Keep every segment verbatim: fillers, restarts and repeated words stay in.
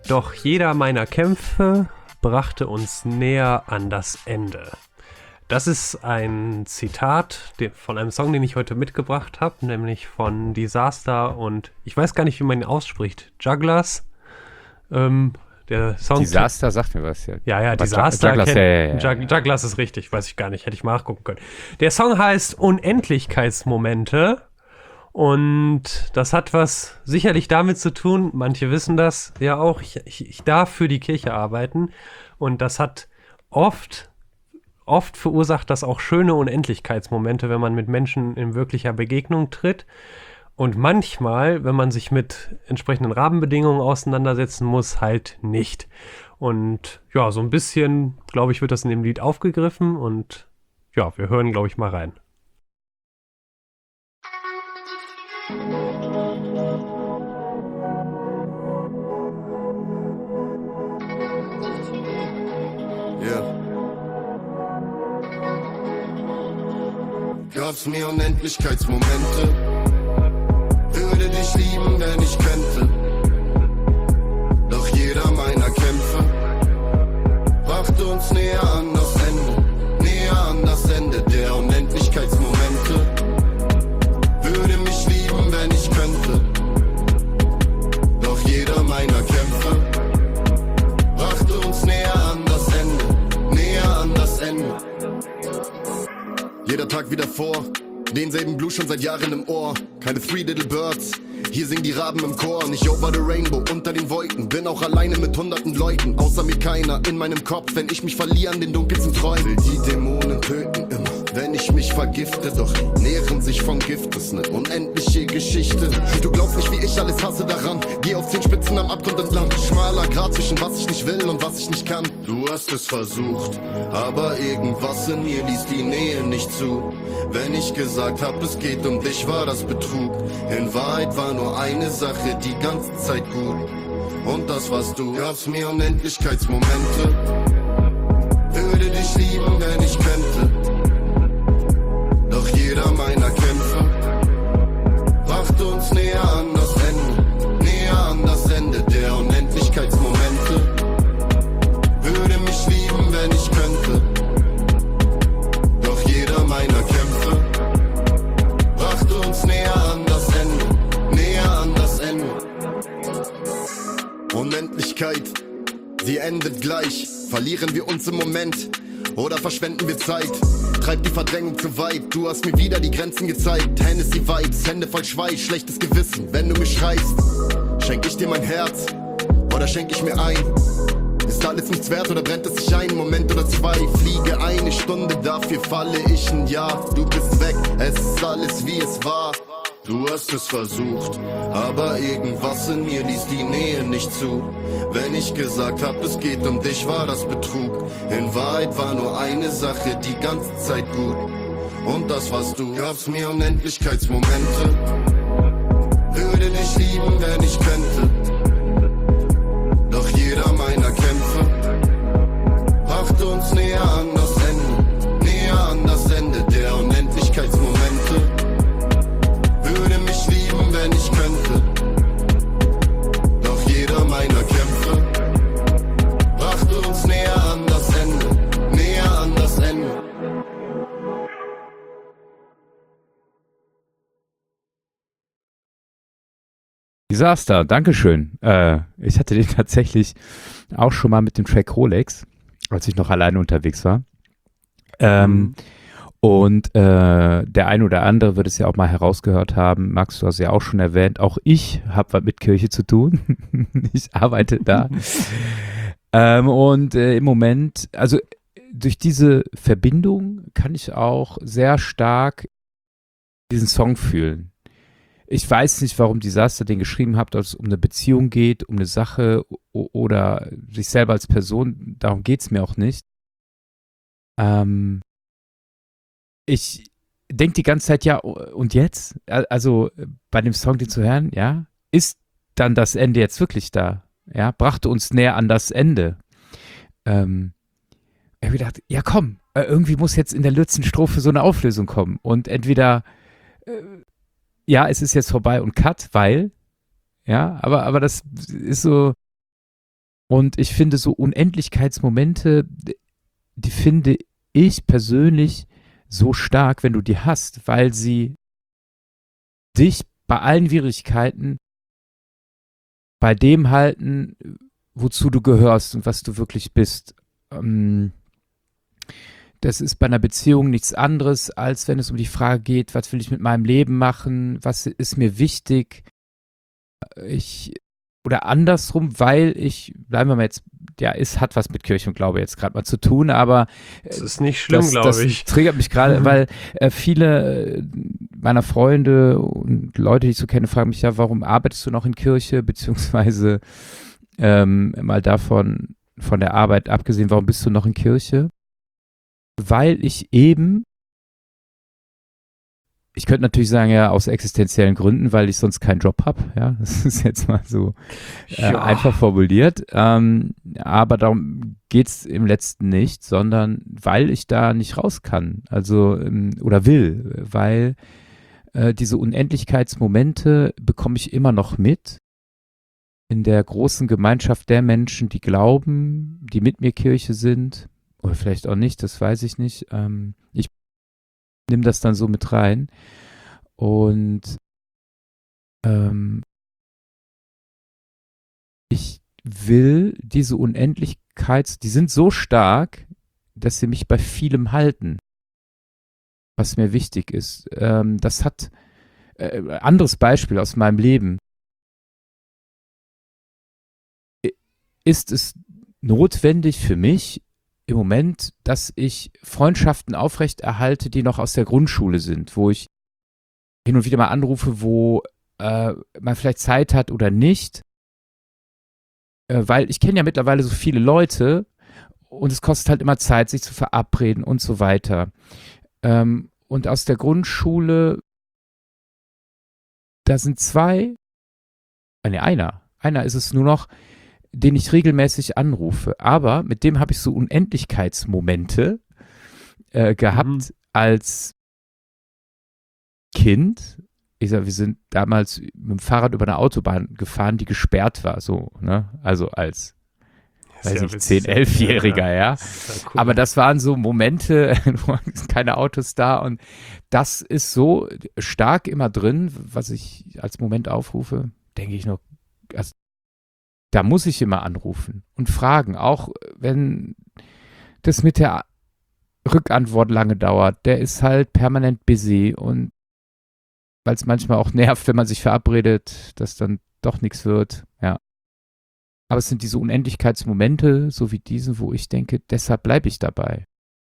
Doch jeder meiner Kämpfe brachte uns näher an das Ende. Das ist ein Zitat von einem Song, den ich heute mitgebracht habe, nämlich von Disaster und ich weiß gar nicht, wie man ihn ausspricht. Jugglers. Ähm, der Song. Disaster sagt mir was, ja. Ja, ja, Aber Disaster. Jugglers, kennt, ja, ja, ja, Jug- Jugglers ist richtig, weiß ich gar nicht, hätte ich mal nachgucken können. Der Song heißt Unendlichkeitsmomente und das hat was sicherlich damit zu tun, manche wissen das ja auch, ich, ich, ich darf für die Kirche arbeiten und das hat oft Oft verursacht das auch schöne Unendlichkeitsmomente, wenn man mit Menschen in wirklicher Begegnung tritt. Und manchmal, wenn man sich mit entsprechenden Rahmenbedingungen auseinandersetzen muss, halt nicht. Und ja, so ein bisschen, glaube ich, wird das in dem Lied aufgegriffen. Und ja, wir hören, glaube ich, mal rein. Ja. Gab's mir Unendlichkeitsmomente, würde dich lieben, wenn ich könnte. Doch jeder meiner Kämpfe brachte uns näher an das Ende, näher an das Ende der Unendlichkeitsmomente. Würde mich lieben, wenn ich könnte. Doch jeder meiner Kämpfe brachte uns näher an das Ende, näher an das Ende. Jeder Tag wieder vor, denselben Blues schon seit Jahren im Ohr. Keine Three Little Birds, hier singen die Raben im Chor. Nicht over the rainbow, unter den Wolken. Bin auch alleine mit hunderten Leuten, außer mir keiner in meinem Kopf. Wenn ich mich verliere an den dunkelsten Träumen. Will die Dämonen töten immer, wenn ich mich vergifte. Doch nähren sich vom Gift, ist ne unendliche Geschichte. Du glaubst nicht, wie ich alles hasse daran. Geh auf zehn Spitzen am Abgrund entlang. Schmaler Grat zwischen was ich nicht will und was ich nicht kann. Du hast es versucht, aber irgendwas in mir ließ die Nähe nicht zu. Wenn ich gesagt hab, es geht um dich, war das Betrug. In Wahrheit war nur eine Sache die ganze Zeit gut. Und das warst du. Gab's mir Unendlichkeitsmomente, würde dich lieben, wenn ich könnte. Doch jeder meiner Kämpfe brachte uns näher an das Ende, näher an das Ende der Unendlichkeitsmomente. Würde mich lieben, wenn ich könnte. Doch jeder meiner Kämpfe brachte uns näher an das Ende, näher an das Ende. Unendlichkeit, sie endet gleich. Verlieren wir uns im Moment oder verschwenden wir Zeit? Treibt die Verdrängung zu weit, du hast mir wieder die Grenzen gezeigt. Hennessy Vibes, Hände voll Schweiß, schlechtes Gewissen, wenn du mich schreist. Schenk ich dir mein Herz oder schenk ich mir ein? Ist alles nichts wert oder brennt es sich ein? Moment oder zwei, fliege eine Stunde, dafür falle ich ein Jahr. Du bist weg, es ist alles wie es war. Du hast es versucht, aber irgendwas in mir ließ die Nähe nicht zu. Wenn ich gesagt hab, es geht um dich, war das Betrug. In Wahrheit war nur eine Sache die ganze Zeit gut. Und das warst du. Gab's mir Unendlichkeitsmomente, würde dich lieben, wenn ich könnte. Doch jeder meiner Kämpfe brachte uns näher an das Ende, näher an das Ende der Unendlichkeitsmomente. Würde mich lieben, wenn ich könnte. Doch jeder meiner Kämpfe brachte uns näher an das Ende, näher an das Ende. Disaster, Dankeschön. Äh, ich hatte den tatsächlich auch schon mal mit dem Track Rolex, als ich noch alleine unterwegs war. Ähm, mhm. Und äh, der ein oder andere wird es ja auch mal herausgehört haben. Max, du hast ja auch schon erwähnt, auch ich habe was mit Kirche zu tun. Ich arbeite da. ähm, und äh, im Moment, also durch diese Verbindung kann ich auch sehr stark diesen Song fühlen. Ich weiß nicht, warum Disaster den geschrieben hat, ob es um eine Beziehung geht, um eine Sache o- oder sich selber als Person. Darum geht es mir auch nicht. Ähm, ich denke die ganze Zeit, ja, und jetzt? Also bei dem Song, den zu hören, ja, ist dann das Ende jetzt wirklich da? Ja, brachte uns näher an das Ende. Ähm, ich habe gedacht, ja komm, irgendwie muss jetzt in der letzten Strophe so eine Auflösung kommen. Und entweder äh, ja, es ist jetzt vorbei und Cut, weil, ja, aber, aber das ist so, Und ich finde so Unendlichkeitsmomente, die finde ich persönlich so stark, wenn du die hast, weil sie dich bei allen Schwierigkeiten bei dem halten, wozu du gehörst und was du wirklich bist. Ähm, das ist bei einer Beziehung nichts anderes, als wenn es um die Frage geht, was will ich mit meinem Leben machen, was ist mir wichtig. Ich, oder andersrum, weil ich, bleiben wir mal jetzt, ja, es hat was mit Kirche und Glaube jetzt gerade mal zu tun, aber äh, Das ist nicht schlimm, das, glaube das ich. triggert mich gerade, Mhm. weil äh, viele äh, meiner Freunde und Leute, die ich so kenne, fragen mich ja, warum arbeitest du noch in Kirche, beziehungsweise ähm, mal davon, von der Arbeit abgesehen, warum bist du noch in Kirche? Weil ich eben, ich könnte natürlich sagen, ja, aus existenziellen Gründen, weil ich sonst keinen Job habe, ja, das ist jetzt mal so äh, Ja. einfach formuliert, ähm, aber darum geht es im Letzten nicht, sondern weil ich da nicht raus kann, also, ähm, oder will, weil äh, diese Unendlichkeitsmomente bekomme ich immer noch mit in der großen Gemeinschaft der Menschen, die glauben, die mit mir Kirche sind, oder vielleicht auch nicht, das weiß ich nicht. Ähm, ich nehme das dann so mit rein und ähm, ich will diese Unendlichkeits, die sind so stark, dass sie mich bei vielem halten, was mir wichtig ist. Ähm, das hat äh, anderes Beispiel aus meinem Leben. Ist es notwendig für mich im Moment, dass ich Freundschaften aufrechterhalte, die noch aus der Grundschule sind, wo ich hin und wieder mal anrufe, wo äh, man vielleicht Zeit hat oder nicht, äh, weil ich kenne ja mittlerweile so viele Leute und es kostet halt immer Zeit, sich zu verabreden und so weiter. Ähm, und aus der Grundschule, da sind zwei, äh, nee, einer, einer ist es nur noch, den ich regelmäßig anrufe. Aber mit dem habe ich so Unendlichkeitsmomente äh, gehabt Mhm. als Kind. Ich sag, wir sind damals mit dem Fahrrad über eine Autobahn gefahren, die gesperrt war, so, ne? Also als, Ist weiß ja ich, witzig. zehn, elfjähriger, ja. Das ist ja cool. Aber das waren so Momente, wo keine Autos da und das ist so stark immer drin, was ich als Moment aufrufe, denke ich noch, also da muss ich immer anrufen und fragen, auch wenn das mit der Rückantwort lange dauert. Der ist halt permanent busy und weil es manchmal auch nervt, wenn man sich verabredet, dass dann doch nichts wird, ja. Aber es sind diese Unendlichkeitsmomente, so wie diesen, wo ich denke, deshalb bleibe ich dabei.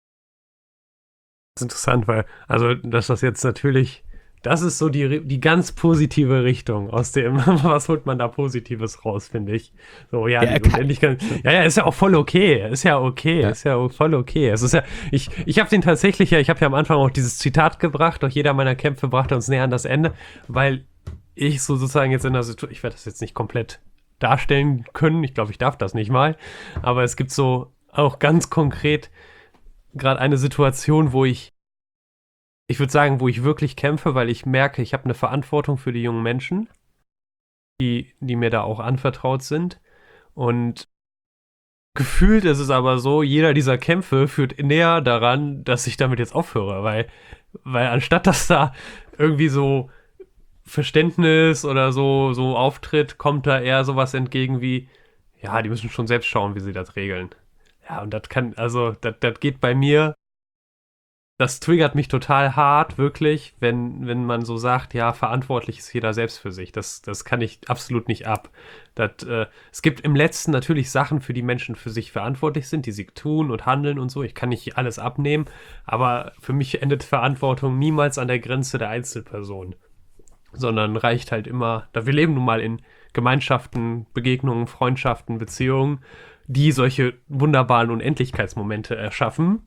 Das ist interessant, weil, also, dass das jetzt natürlich, das ist so die, die ganz positive Richtung aus dem, was holt man da Positives raus, finde ich. So, ja, Ja, die kann- Unendlichkeit, ja, ja, ist ja auch voll okay, ist ja okay, Ja. ist ja auch voll okay. Es ist ja, ich, ich habe den tatsächlich, ja, ich habe ja am Anfang auch dieses Zitat gebracht, doch jeder meiner Kämpfe brachte uns näher an das Ende, weil ich so sozusagen jetzt in der Situation, ich werde das jetzt nicht komplett darstellen können, ich glaube, ich darf das nicht mal, aber es gibt so auch ganz konkret gerade eine Situation, wo ich Ich würde sagen, wo ich wirklich kämpfe, weil ich merke, ich habe eine Verantwortung für die jungen Menschen, die, die mir da auch anvertraut sind. Und gefühlt ist es aber so, jeder dieser Kämpfe führt näher daran, dass ich damit jetzt aufhöre, weil, weil anstatt dass da irgendwie so Verständnis oder so, so auftritt, kommt da eher sowas entgegen wie, ja, die müssen schon selbst schauen, wie sie das regeln. Ja, und das kann, also, das, das geht bei mir. Das triggert mich total hart, wirklich, wenn, wenn man so sagt, ja, verantwortlich ist jeder selbst für sich. Das, das kann ich absolut nicht ab. Das, äh, es gibt im Letzten natürlich Sachen, für die Menschen für sich verantwortlich sind, die sie tun und handeln und so. Ich kann nicht alles abnehmen, aber für mich endet Verantwortung niemals an der Grenze der Einzelperson, sondern reicht halt immer, da wir leben nun mal in Gemeinschaften, Begegnungen, Freundschaften, Beziehungen, die solche wunderbaren Unendlichkeitsmomente erschaffen.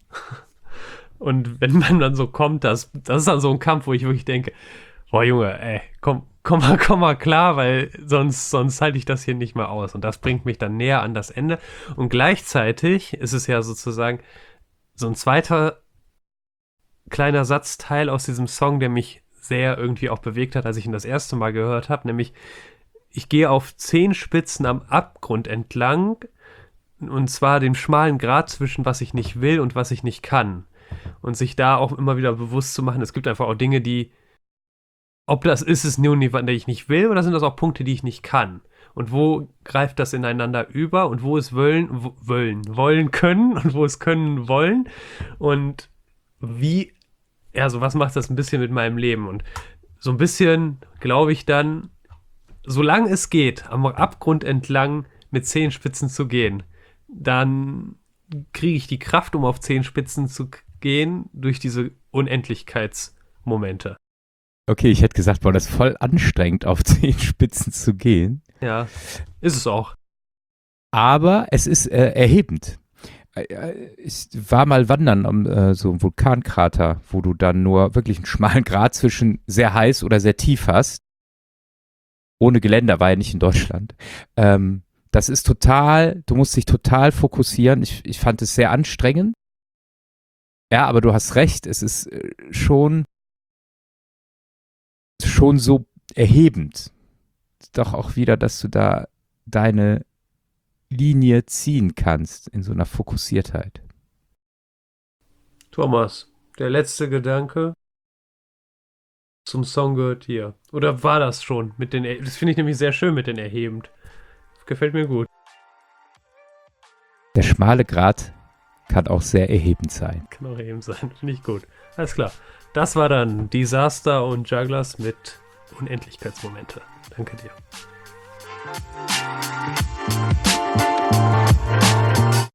Und wenn man dann so kommt, das, das ist dann so ein Kampf, wo ich wirklich denke, boah Junge, ey, komm, komm mal, komm mal klar, weil sonst, sonst halte ich das hier nicht mehr aus. Und das bringt mich dann näher an das Ende. Und gleichzeitig ist es ja sozusagen so ein zweiter kleiner Satzteil aus diesem Song, der mich sehr irgendwie auch bewegt hat, als ich ihn das erste Mal gehört habe, nämlich ich gehe auf Zehenspitzen am Abgrund entlang Und zwar den schmalen Grat zwischen was ich nicht will und was ich nicht kann. Und sich da auch immer wieder bewusst zu machen, es gibt einfach auch Dinge, die, ob das ist es nur, die ich nicht will, oder sind das auch Punkte, die ich nicht kann? Und wo greift das ineinander über und wo es wollen, wo, wollen, wollen können und wo es können wollen? Und wie, ja, so was macht das ein bisschen mit meinem Leben? Und so ein bisschen, glaube ich dann, solange es geht, am Abgrund entlang mit Zehenspitzen zu gehen, dann kriege ich die Kraft, um auf Zehenspitzen zu gehen, durch diese Unendlichkeitsmomente. Okay, ich hätte gesagt, boah, das ist voll anstrengend, auf Zehenspitzen zu gehen. Ja, ist es auch. Aber es ist äh, erhebend. Ich war mal wandern um äh, so einem Vulkankrater, wo du dann nur wirklich einen schmalen Grat zwischen sehr heiß oder sehr tief hast. Ohne Geländer, war ja nicht in Deutschland. Ähm, das ist total, du musst dich total fokussieren. Ich, ich fand es sehr anstrengend. Ja, aber du hast recht, es ist äh, schon, schon so erhebend. Doch auch wieder, dass du da deine Linie ziehen kannst in so einer Fokussiertheit. Thomas, der letzte Gedanke zum Song gehört hier. Oder war das schon mit den, er- das finde ich nämlich sehr schön mit den erhebend. Gefällt mir gut. Der schmale Grat kann auch sehr erhebend sein. Kann auch erhebend sein, finde ich gut. Alles klar. Das war dann Disaster und Jugglers mit Unendlichkeitsmomente. Danke dir.